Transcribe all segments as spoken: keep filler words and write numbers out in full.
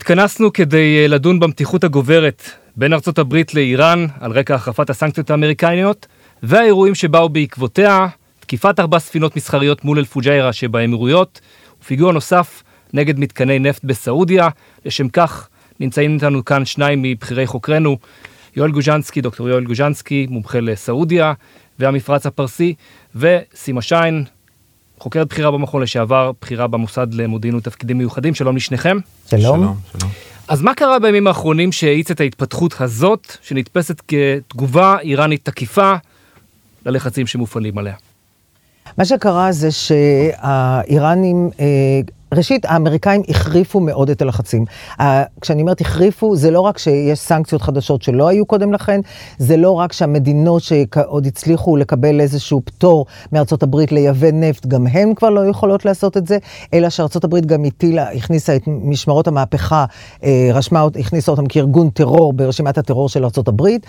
התכנסנו כדי לדון במתיחות הגוברת בין ארצות הברית לאיראן על רקע החרפת הסנקציות האמריקניות והאירועים שבאו בעקבותיה, תקיפת ארבע ספינות מסחריות מול אל-פוג'יירה שבאמירויות ופיגוע נוסף נגד מתקני נפט בסעודיה. לשם כך נמצאים איתנו כאן שניים מבחירי חוקרנו, יואל גוז'נסקי, דוקטור יואל גוז'נסקי, מומחה לסעודיה והמפרץ הפרסי, וסימה שיין, חוקרת בחירה במכון לשעבר, בחירה במוסד למודיעין ותפקידים מיוחדים. שלום לשניכם. שלום. שלום, שלום. אז מה קרה בימים האחרונים שהאיץ את ההתפתחות הזאת, שנתפסת כתגובה איראנית תקיפה ללחצים שמופעלים עליה? מה שקרה זה שהאיראנים, ראשית, האמריקאים החריפו מאוד את הלחצים. כשאני אומרת החריפו, זה לא רק שיש סנקציות חדשות שלא היו קודם לכן, זה לא רק שהמדינות שעוד הצליחו לקבל איזשהו פטור מארצות הברית לייבא נפט, גם הן כבר לא יכולות לעשות את זה, אלא שארצות הברית גם הטילה, הכניסה את משמרות המהפכה, רשמה, הכניסה אותם כארגון טרור ברשימת הטרור של ארצות הברית,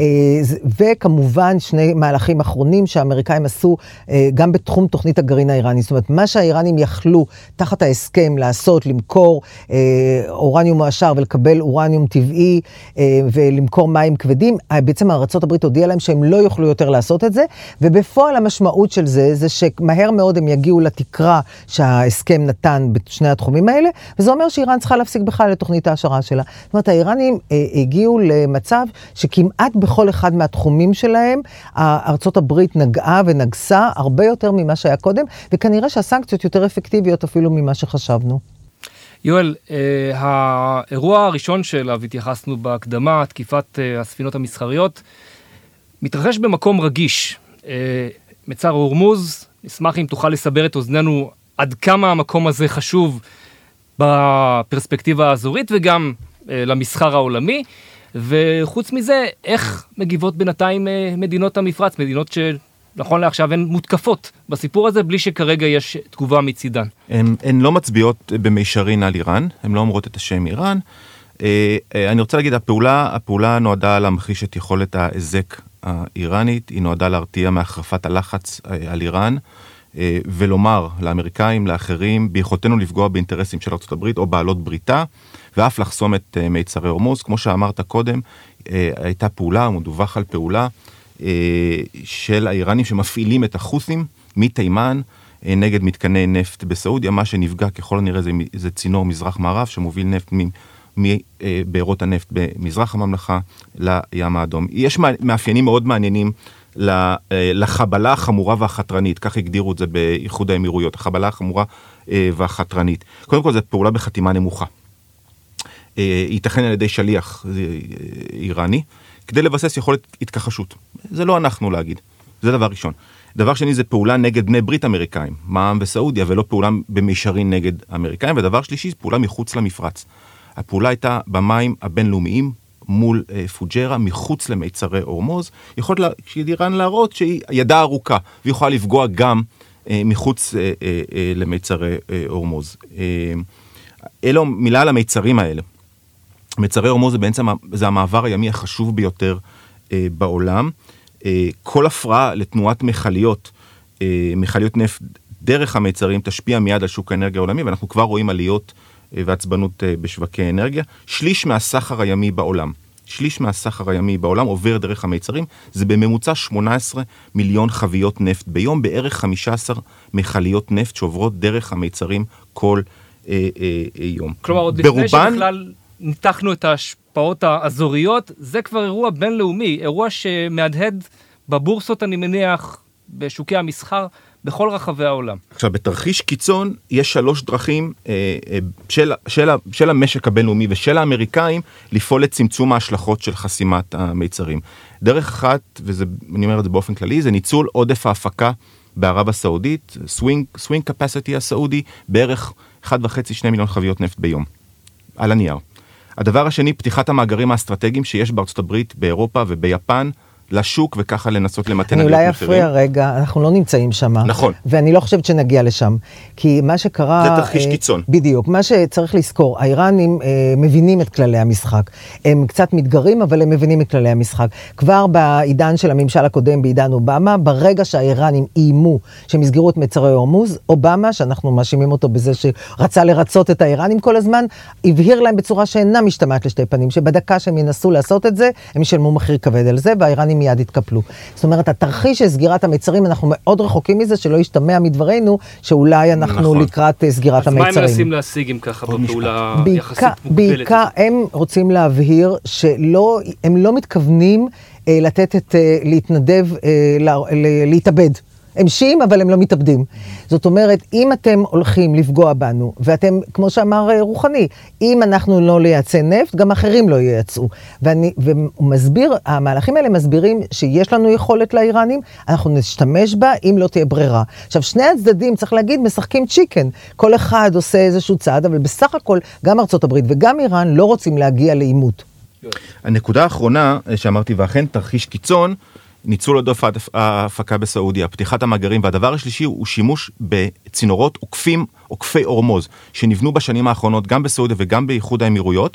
וכמובן שני מהלכים אחרונים שהאמריקאים עשו גם בתחום תוכנית הגרעין האיראני. זאת אומרת, מה שהאיראנים יכלו תחת ההסכם לעשות, למכור אה, אורניום מועשר ולקבל אורניום טבעי אה, ולמכור מים כבדים, בעצם ארצות הברית הודיעה להם שהם לא יוכלו יותר לעשות את זה, ובפועל המשמעות של זה, זה שמהר מאוד הם יגיעו לתקרה שההסכם נתן בשני התחומים האלה, וזה אומר שאיראן צריכה להפסיק בכלל לתוכנית ההשערה שלה. זאת אומרת, האיראנים אה, הגיעו למצב שכמעט בכל אחד מהתחומים שלהם, ארצות הברית נגעה ונגסה הרבה יותר ממה שהיה קודם, וכנראה שהסנקציות יותר אפקטיביות אפילו ממה שחשבנו. יואל, אה, האירוע הראשון שאליו התייחסנו בהקדמה, תקיפת אה, הספינות המסחריות, מתרחש במקום רגיש. אה, מצר הורמוז, נשמח אם תוכל לסבר את אוזננו עד כמה המקום הזה חשוב בפרספקטיבה האזורית וגם אה, למסחר העולמי, וחוץ מזה, איך מגיבות בינתיים אה, מדינות המפרץ, מדינות ש... נכון לעכשיו, הן מותקפות בסיפור הזה, בלי שכרגע יש תגובה מצידן. הן, הן לא מצביעות במישרין על איראן, הן לא אומרות את השם איראן. אה, אה, אני רוצה להגיד, הפעולה, הפעולה נועדה להמחיש את יכולת ההיזק האיראנית, היא נועדה להרתיע מהחרפת הלחץ אה, על איראן, אה, ולומר לאמריקאים, לאחרים, ביכולתנו לפגוע באינטרסים של ארצות הברית או בעלות בריתה, ואף לחסום את אה, מיצרי הורמוז. כמו שאמרת קודם, אה, הייתה פעולה, מדווח על פעולה, של האיראנים שמפעילים את החות'ים מתימן נגד מתקני נפט בסעודיה. מה שנפגע ככל הנראה זה, זה צינור מזרח מערב שמוביל נפט מבארות הנפט במזרח הממלכה לים האדום. יש מאפיינים מאוד מעניינים לחבלה החמורה והחתרנית, כך הגדירו את זה באיחוד האמירויות, החבלה החמורה והחתרנית. קודם כל, זו פעולה בחתימה נמוכה. ייתכן על ידי שליח איראני, כדי לבסס יכולת התכחשות. זה לא אנחנו להגיד. זה דבר ראשון. דבר שני, זה פעולה נגד בני ברית אמריקאים, מע"מ וסעודיה, ולא פעולה במישרין נגד אמריקאים. ודבר שלישי, פעולה מחוץ למפרץ. הפעולה הייתה במים הבינלאומיים, מול אה, פוג'יירה, מחוץ למיצרי הורמוז. יכולת לה, איראן להראות שהיא ידה ארוכה, והיא יכולה לפגוע גם אה, מחוץ אה, אה, אה, למיצרי אה, הורמוז. אה, אלו מילה על המיצרים האלה. מיצרי הורמוז זה בעצם, זה המעבר הימי החשוב ביותר אה, בעולם. אה, כל הפרעה לתנועת מכליות, אה, מכליות נפט דרך המיצרים תשפיע מיד על שוק האנרגיה העולמי, ואנחנו כבר רואים עליות אה, ועצבנות אה, בשווקי אנרגיה. שליש מהסחר הימי בעולם, שליש מהסחר הימי בעולם עובר דרך המיצרים, זה בממוצע שמונה עשרה מיליון חביות נפט ביום, בערך חמישה עשר מכליות נפט שעוברות דרך המיצרים כל אה, אה, אה, יום. כלומר, עוד ברובן, לפני שבכלל ניתחנו את ההשפעות האזוריות, זה כבר אירוע בינלאומי, אירוע שמהדהד בבורסות, אני מניח, בשוקי המסחר, בכל רחבי העולם. עכשיו, בתרחיש קיצון, יש שלוש דרכים אה, אה, של, של, של המשק הבינלאומי ושל האמריקאים, לפעול לצמצום ההשלכות של חסימת המיצרים. דרך אחת, ואני אומר את זה באופן כללי, זה ניצול עודף ההפקה בערב הסעודית, swing, swing capacity הסעודי, בערך אחד וחצי שני מיליון חביות נפט ביום, על הנייר. הדבר השני, פתיחת המאגרים האסטרטגיים שיש בארצות הברית, באירופה וביפן, לשוק וככה לנסות למתן אני עליות אולי מחירים. אפריע רגע, אנחנו לא נמצאים שם. נכון. ואני לא חושבת שנגיע לשם. כי מה שקרה... זה תרחיש אה, קיצון. בדיוק. מה שצריך לזכור, האיראנים אה, מבינים את כללי המשחק. הם קצת מתגרים, אבל הם מבינים את כללי המשחק. כבר בעידן של הממשל הקודם, בעידן אובמה, ברגע שהאיראנים איימו שהם יסגרו את מצרי הורמוז, אובמה, שאנחנו מאשימים אותו בזה שרצה לרצות את האיראנים כל הזמן, הבהיר להם בצורה שאינה משתמעת לשתי פנים, שבדקה שהם ינסו לעשות את זה, הם ישלמו מחיר כבד על זה, והאיראנים מיד התקפלו. זאת אומרת, התרחיש של סגירת המצרים, אנחנו מאוד רחוקים מזה, שלא ישתמע מדברנו, שאולי אנחנו נכון. לקראת סגירת אז המצרים. מה הם מנסים להשיג אם ככה בפעולה יחסית מוגבלת? בעיקר הם רוצים להבהיר שלא, הם לא מתכוונים אה, לתת את, אה, להתנדב, אה, לה, להתאבד. הם שיעים, אבל הם לא מתאבדים. זאת אומרת, אם אתם הולכים לפגוע בנו, ואתם, כמו שאמר רוחני, אם אנחנו לא לייצא נפט, גם אחרים לא ייצאו. ואני, והוא מסביר, המהלכים האלה מסבירים שיש לנו יכולת לאיראנים, אנחנו נשתמש בה אם לא תהיה ברירה. עכשיו, שני הצדדים, צריך להגיד, משחקים צ'יקן. כל אחד עושה איזשהו צעד, אבל בסך הכל, גם ארצות הברית וגם איראן לא רוצים להגיע לעימות. הנקודה האחרונה שאמרתי, ואכן תרחיש קיצון, ניצול עודף ההפקה בסעודיה, פתיחת המאגרים, והדבר השלישי הוא שימוש בצינורות עוקפים, עוקפי הורמוז, שנבנו בשנים האחרונות גם בסעודיה וגם באיחוד האמירויות,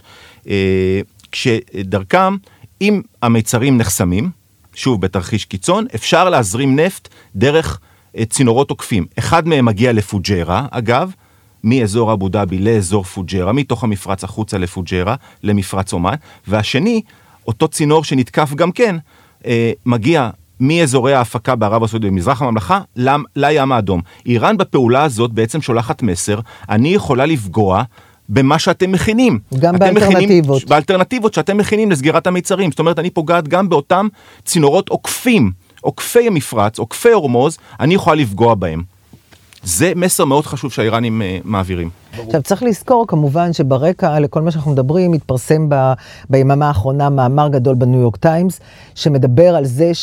כשדרכם, אם המיצרים נחסמים, שוב בתרחיש קיצון, אפשר להזרים נפט דרך צינורות עוקפים. אחד מהם מגיע לפוג'רה, אגב, מאזור אבו דאבי לאזור פוג'רה, מתוך המפרץ החוצה לפוג'רה, למפרץ אומן, והשני, אותו צינור שנתקף גם כן, מגיע מאזורי ההפקה בערב הסעודית במזרח הממלכה לים האדום. איראן בפעולה הזאת בעצם שולחת מסר, אני יכולה לפגוע במה שאתם מכינים. גם באלטרנטיבות. מכינים, באלטרנטיבות שאתם מכינים לסגירת המיצרים. זאת אומרת, אני פוגעת גם באותם צינורות עוקפים, עוקפי המפרץ, עוקפי הורמוז, אני יכולה לפגוע בהם. זה מסר מאוד חשוב שהאיראנים uh, מעבירים. עכשיו צריך לזכור כמובן שברקע לכל מה שאנחנו מדברים מתפרסם ב, ביממה האחרונה מאמר גדול בניו יורק טיימס שמדבר על זה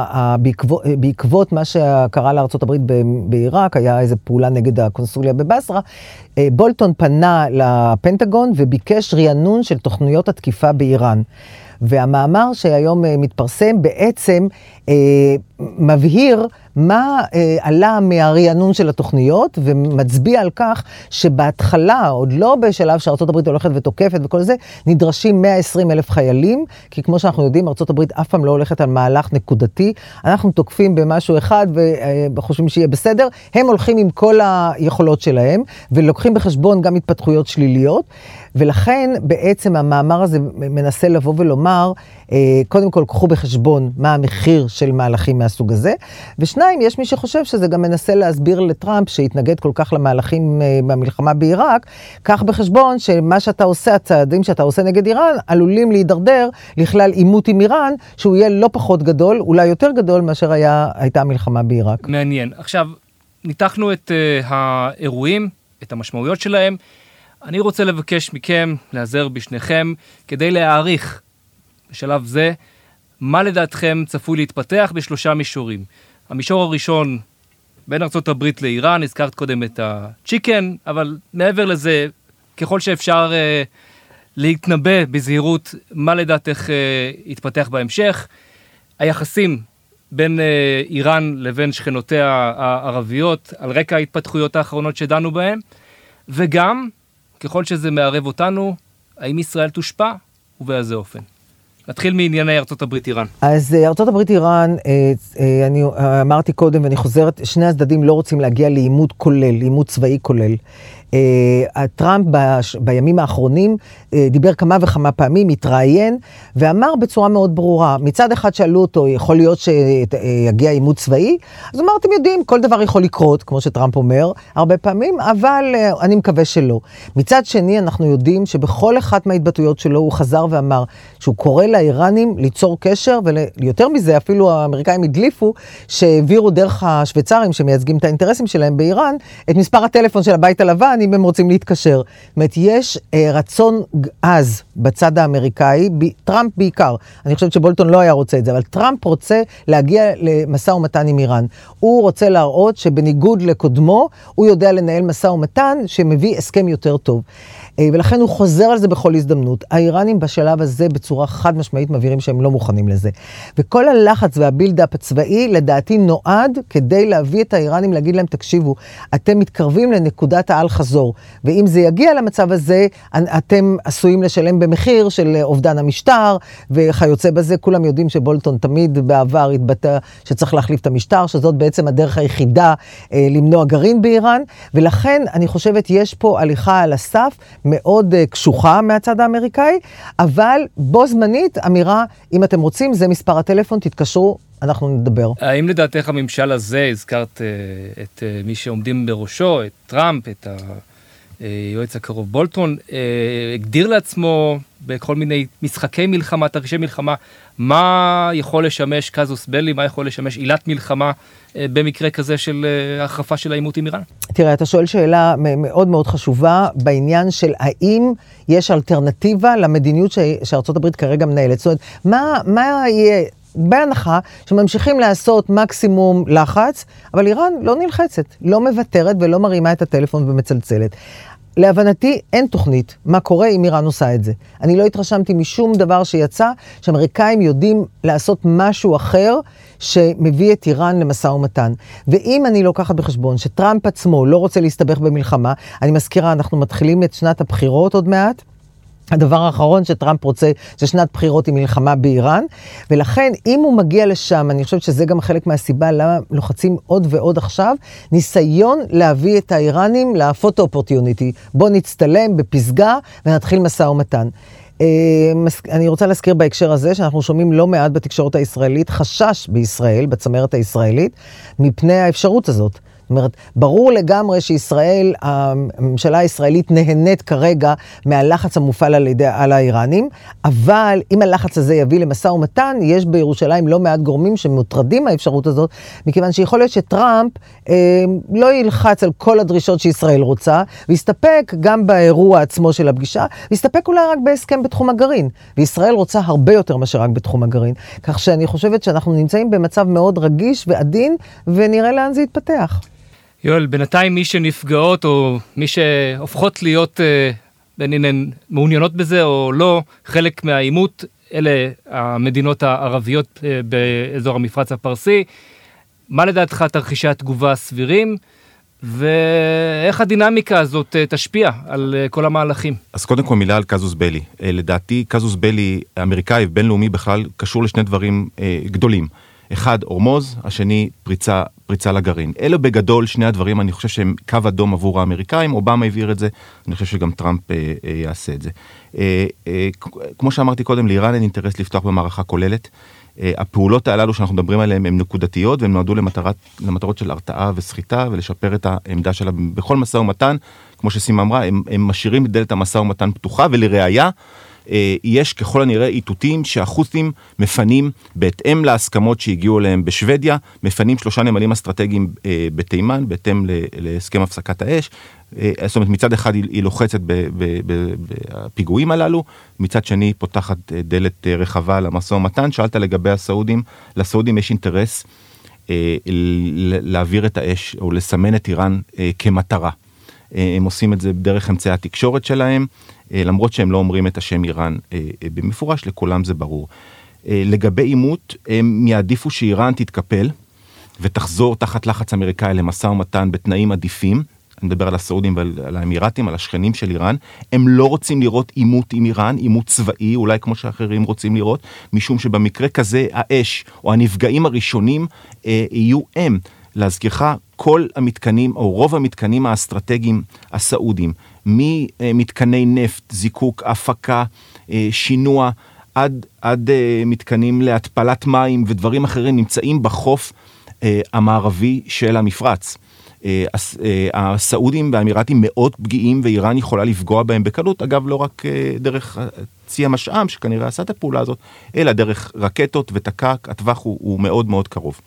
שבעקבות מה שקרה לארצות הברית בעיראק, היה איזו פעולה נגד הקונסוליה בבסרה, בולטון פנה לפנטגון וביקש רענון של תוכניות התקיפה באיראן. והמאמר שהיום מתפרסם בעצם אה, מבהיר מה אה, עלה מהרענון של התוכניות, ומצביע על כך שבהתחלה, עוד לא בשלב שארצות הברית הולכת ותוקפת וכל זה, נדרשים מאה ועשרים אלף חיילים, כי כמו שאנחנו יודעים, ארצות הברית אף פעם לא הולכת על מהלך נקודתי, אנחנו תוקפים במשהו אחד וחושבים שיהיה בסדר, הם הולכים עם כל היכולות שלהם, ולוקחים בחשבון גם התפתחויות שליליות, ולכן בעצם המאמר הזה מנסה לבוא ולומר, קודם כל קחו בחשבון מה המחיר של מהלכים מהסוג הזה, ושניים, יש מי שחושב שזה גם מנסה להסביר לטראמפ שהתנגד כל כך למהלכים במלחמה בעיראק, קח בחשבון שמה שאתה עושה, הצעדים שאתה עושה נגד איראן, עלולים להידרדר לכלל עימות עם איראן, שהוא יהיה לא פחות גדול, אולי יותר גדול מאשר היה, הייתה המלחמה בעיראק. מעניין. עכשיו, ניתחנו את uh, האירועים, את המשמעויות שלהם, אני רוצה לבקש מכם, לעזר בשניכם, כדי להעריך בשלב זה, מה לדעתכם צפוי להתפתח בשלושה מישורים. המישור הראשון, בין ארצות הברית לאיראן, הזכרת קודם את הצ'יקן, אבל מעבר לזה, ככל שאפשר אה, להתנבא בזהירות, מה לדעתך אה, יתפתח בהמשך. היחסים בין אה, איראן לבין שכנותיה הערביות, על רקע ההתפתחויות האחרונות שדנו בהן, וגם, ככל שזה מערב אותנו, האם ישראל תושפע ובאיזה אופן. נתחיל מענייני ארצות הברית איראן. אז ארצות הברית איראן, אני אמרתי קודם ואני חוזרת, שני הצדדים לא רוצים להגיע לעימות כולל, לעימות צבאי כולל. טראמפ בימים האחרונים דיבר כמה וכמה פעמים, התראיין, ואמר בצורה מאוד ברורה, מצד אחד שאלו אותו, יכול להיות שיגיע עימות צבאי? אז אמר, אתם יודעים, כל דבר יכול לקרות, כמו שטראמפ אומר, הרבה פעמים, אבל אני מקווה שלא. מצד שני, אנחנו יודעים שבכל אחת מההתבטאויות שלו, הוא חזר ואמר, שהוא קורא לאיראנים ליצור קשר, ויותר מזה, אפילו האמריקאים הדליפו, שהעבירו דרך השוויצרים, שמייצגים את האינטרסים שלהם באיראן, את מספר הטלפון של הבית הלבן, אם הם רוצים להתקשר. זאת אומרת, יש אה, רצון אז בצד האמריקאי, ב, טראמפ בעיקר, אני חושבת שבולטון לא היה רוצה את זה, אבל טראמפ רוצה להגיע למשא ומתן עם איראן. הוא רוצה להראות שבניגוד לקודמו, הוא יודע לנהל משא ומתן שמביא הסכם יותר טוב. אה, ולכן הוא חוזר על זה בכל הזדמנות. האיראנים בשלב הזה בצורה חד משמעית, משמעית מבהירים שהם לא מוכנים לזה. וכל הלחץ והבילדאפ הצבאי, לדעתי נועד כדי להביא את האיראנים, להגיד להם, תקשיבו, אתם מתקרבים לנקודת העל חזור, ואם זה יגיע למצב הזה, אתם עשויים לשלם במחיר של אובדן המשטר, וכיוצא בזה, כולם יודעים שבולטון תמיד בעבר התבטא שצריך להחליף את המשטר, שזאת בעצם הדרך היחידה אה, למנוע גרעין באיראן, ולכן אני חושבת יש פה הליכה על הסף מאוד אה, קשוחה מהצד האמריקאי, אבל בו זמנית אמירה, אם אתם רוצים, זה מספר הטלפון, תתקשרו, אנחנו נדבר. האם לדעתך הממשל הזה, הזכרת אה, את אה, מי שעומדים בראשו, את טראמפ, את היועץ הקרוב בולטון, אה, הגדיר לעצמו בכל מיני משחקי מלחמה, תרחישי מלחמה, מה יכול לשמש קזוס בלי, מה יכול לשמש עילת מלחמה אה, במקרה כזה של אה, החרפה של העימות עם איראן? תראה, אתה שואל שאלה מאוד מאוד חשובה בעניין של האם יש אלטרנטיבה למדיניות ש... שארצות הברית כרגע מנהלת. זאת אומרת, מה, מה יהיה... בהנחה שממשיכים לעשות מקסימום לחץ, אבל איראן לא נלחצת, לא מוותרת ולא מרימה את הטלפון ומצלצלת. להבנתי אין תוכנית מה קורה אם איראן עושה את זה. אני לא התרשמתי משום דבר שיצא, שאמריקאים יודעים לעשות משהו אחר שמביא את איראן למשא ומתן. ואם אני לוקחת בחשבון שטראמפ עצמו לא רוצה להסתבך במלחמה, אני מזכירה, אנחנו מתחילים את שנת הבחירות עוד מעט, הדבר האחרון שטראמפ רוצה זה שנת בחירות עם מלחמה באיראן, ולכן אם הוא מגיע לשם, אני חושבת שזה גם חלק מהסיבה למה לוחצים עוד ועוד עכשיו, ניסיון להביא את האיראנים לפוטו אופורטיוניטי. בוא נצטלם בפסגה ונתחיל משא ומתן. אני רוצה להזכיר בהקשר הזה שאנחנו שומעים לא מעט בתקשורת הישראלית, חשש בישראל, בצמרת הישראלית, מפני האפשרות הזאת. זאת אומרת, ברור לגמרי שישראל, הממשלה הישראלית נהנית כרגע מהלחץ המופעל על, ידי, על האיראנים, אבל אם הלחץ הזה יביא למשא ומתן, יש בירושלים לא מעט גורמים שמוטרדים מהאפשרות הזאת, מכיוון שיכול להיות שטראמפ אה, לא ילחץ על כל הדרישות שישראל רוצה, ויסתפק גם באירוע עצמו של הפגישה, ויסתפק אולי רק בהסכם בתחום הגרעין, וישראל רוצה הרבה יותר מאשר רק בתחום הגרעין, כך שאני חושבת שאנחנו נמצאים במצב מאוד רגיש ועדין, ונראה לאן זה יתפתח. יואל, בינתיים מי שנפגעות או מי שהופכות להיות בין אם הן מעוניינות בזה או לא, חלק מהעימות, אלה המדינות הערביות באזור המפרץ הפרסי. מה לדעתך תרחישי התגובה הסבירים, ואיך הדינמיקה הזאת תשפיע על כל המהלכים? אז קודם כל מילה על קזוס בלי. לדעתי קזוס בלי אמריקאי ובינלאומי בכלל קשור לשני דברים גדולים. אחד, אורמוז, השני, פריצה, פריצה לגרעין. אלו בגדול שני הדברים, אני חושב שהם קו אדום עבור האמריקאים, אובמה העביר את זה, אני חושב שגם טראמפ אה, אה, יעשה את זה. אה, אה, כמו שאמרתי קודם, לאיראן אין אינטרס לפתוח במערכה כוללת. אה, הפעולות הללו שאנחנו מדברים עליהן הן נקודתיות, והן נועדו למטרת, למטרות של הרתעה וסחיטה, ולשפר את העמדה שלה בכל משא ומתן. כמו שסימה אמרה, הם, הם משאירים את דלת המשא ומתן פתוחה, ולראיה, יש ככל הנראה איתותים שהחות'ים מפנים בהתאם להסכמות שהגיעו אליהם בשוודיה, מפנים שלושה נמלים אסטרטגיים בתימן, בהתאם להסכם הפסקת האש. זאת אומרת, מצד אחד היא לוחצת בפיגועים הללו, מצד שני פותחת דלת רחבה למשא ומתן. שאלת לגבי הסעודים, לסעודים יש אינטרס להעביר את האש או לסמן את איראן כמטרה. הם עושים את זה דרך אמצעי התקשורת שלהם, למרות שהם לא אומרים את השם איראן במפורש, לכולם זה ברור. לגבי עימות, הם יעדיפו שאיראן תתקפל, ותחזור תחת לחץ אמריקאי למשא ומתן בתנאים עדיפים, אני מדבר על הסעודים ועל האמירתים, על השכנים של איראן, הם לא רוצים לראות עימות עם איראן, עימות צבאי, אולי כמו שאחרים רוצים לראות, משום שבמקרה כזה האש, או הנפגעים הראשונים, יהיו הם. להזכירך, כל המתקנים, או רוב המתקנים האסטרטגיים הסעודים, ממתקני נפט, זיקוק, הפקה, שינוע, עד, עד מתקנים להתפלת מים ודברים אחרים, נמצאים בחוף המערבי של המפרץ. הסעודים והאמירתים מאוד פגיעים, ואיראן יכולה לפגוע בהם בקלות, אגב לא רק דרך צי המשאם, שכנראה עשה את הפעולה הזאת, אלא דרך רקטות ותקק, הטווח הוא, הוא מאוד מאוד קרוב.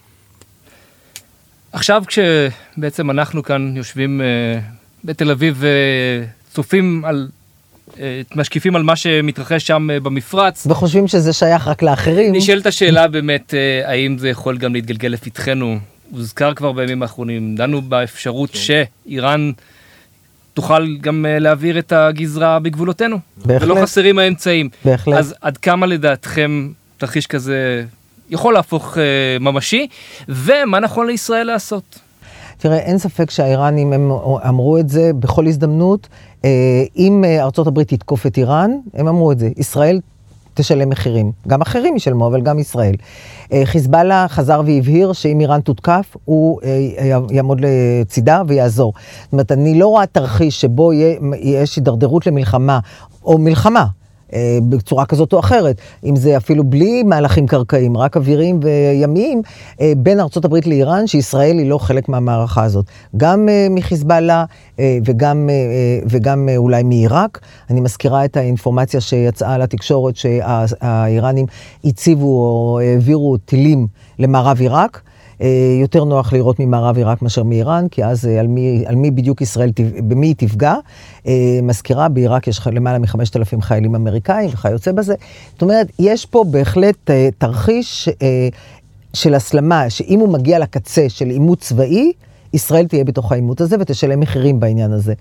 עכשיו כשבעצם אנחנו כאן יושבים בתל אביב וצופים על, משקיפים על מה שמתרחש שם במפרץ. וחושבים שזה שייך רק לאחרים. נשאלת השאלה באמת, האם זה יכול גם להתגלגל לפתחנו? הוזכר כבר בימים האחרונים, דנו באפשרות שאיראן תוכל גם להעביר את הגזרה בגבולותינו. בהחלט. ולא חסרים האמצעים. בהחלט. אז עד כמה לדעתכם תרחיש כזה יכול להפוך uh, ממשי, ומה נכון לישראל לעשות? תראה, אין ספק שהאיראנים הם אמרו את זה בכל הזדמנות. אם ארצות הברית תתקוף את איראן, הם אמרו את זה. ישראל תשלם מחירים. גם אחרים ישלמו, אבל גם ישראל. חיזבאללה חזר והבהיר שאם איראן תותקף, הוא יעמוד לצידה ויעזור. זאת אומרת, אני לא רואה תרחיש שבו יש הידרדרות למלחמה, או מלחמה, בצורה כזאת או אחרת, אם זה אפילו בלי מהלכים קרקעיים, רק אוויריים וימיים, בין ארצות הברית לאיראן, שישראל היא לא חלק מהמערכה הזאת. גם מחיזבאללה וגם, וגם אולי מעיראק. אני מזכירה את האינפורמציה שיצאה לתקשורת שהאיראנים הציבו או העבירו טילים למערב עיראק. יותר נוח לראות ממערב עיראק מאשר מאיראן, כי אז על מי, על מי בדיוק ישראל, במי היא תפגע. מזכירה, בעיראק יש למעלה מחמשת אלפים חיילים אמריקאים וכיוצא בזה. זאת אומרת, יש פה בהחלט תרחיש של הסלמה, שאם הוא מגיע לקצה של עימות צבאי, ישראל תהיה בתוך העימות הזה ותשלם מחירים בעניין הזה.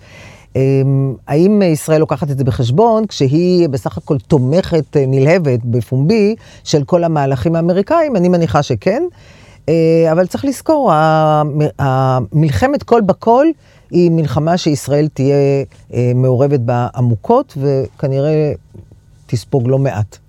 האם ישראל לוקחת את זה בחשבון, כשהיא בסך הכל תומכת נלהבת בפומבי של כל המהלכים האמריקאים? אני מניחה שכן. אבל צריך לזכור, המלחמת כל בכל היא מלחמה שישראל תהיה מעורבת בה עמוקות, וכנראה תספוג לא מעט.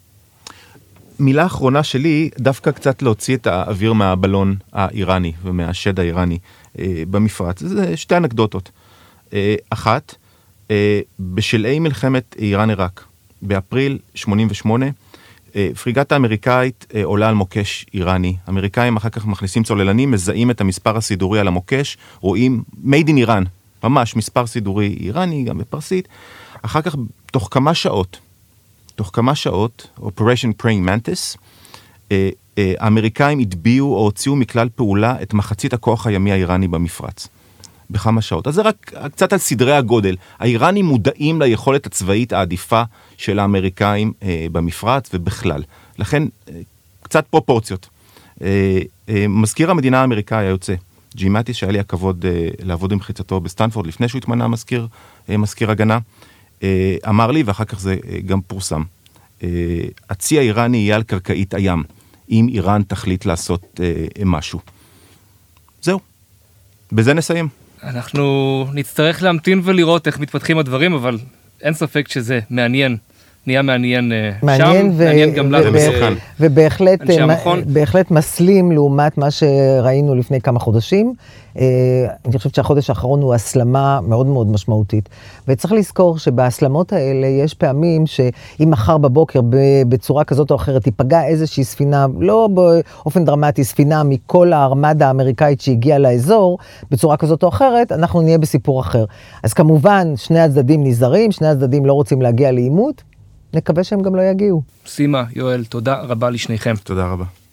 מילה אחרונה שלי, דווקא קצת להוציא את האוויר מהבלון האיראני ומהשד האיראני במפרץ. זה שתי אנקדוטות. אחת, בשלהי מלחמת איראן-עיראק, באפריל שמונים ושמונה, פריגת האמריקאית עולה על מוקש איראני. אמריקאים אחר כך מכניסים צוללנים, מזהים את המספר הסידורי על המוקש, רואים made in Iran, ממש מספר סידורי איראני, גם בפרסית. אחר כך, תוך כמה שעות, תוך כמה שעות, Operation Praying Mantis, האמריקאים הדביעו או הוציאו מכלל פעולה את מחצית הכוח הימי האיראני במפרץ. בכמה שעות. אז זה רק קצת על סדרי הגודל. האיראנים מודעים ליכולת הצבאית העדיפה של האמריקאים אה, במפרץ ובכלל. לכן, אה, קצת פרופורציות. אה, אה, מזכיר המדינה האמריקאי היוצא, ג'י מאטיס, שהיה לי הכבוד אה, לעבוד עם חיצתו בסטנפורד, לפני שהוא התמנה מזכיר, אה, מזכיר הגנה, אה, אמר לי, ואחר כך זה אה, גם פורסם, אה, הצי האיראני יהיה על קרקעית הים, אם איראן תחליט לעשות אה, משהו. זהו. בזה נסיים. אנחנו נצטרך להמתין ולראות איך מתפתחים הדברים, אבל אין ספק שזה מעניין, נהיה מעניין, מעניין שם, ו- מעניין גם לנו, ומסוכן. ובהחלט אנשי המכון. בהחלט מסלים לעומת מה שראינו לפני כמה חודשים. אני חושבת שהחודש האחרון הוא הסלמה מאוד מאוד משמעותית. וצריך לזכור שבהסלמות האלה יש פעמים שאם מחר בבוקר בצורה כזאת או אחרת תיפגע איזושהי ספינה, לא באופן דרמטי, ספינה מכל הארמדה האמריקאית שהגיעה לאזור, בצורה כזאת או אחרת, אנחנו נהיה בסיפור אחר. אז כמובן, שני הצדדים נזהרים, שני הצדדים לא רוצים להגיע לעימות, נקווה שהם גם לא יגיעו. סימה, יואל, תודה רבה לשניכם. תודה רבה.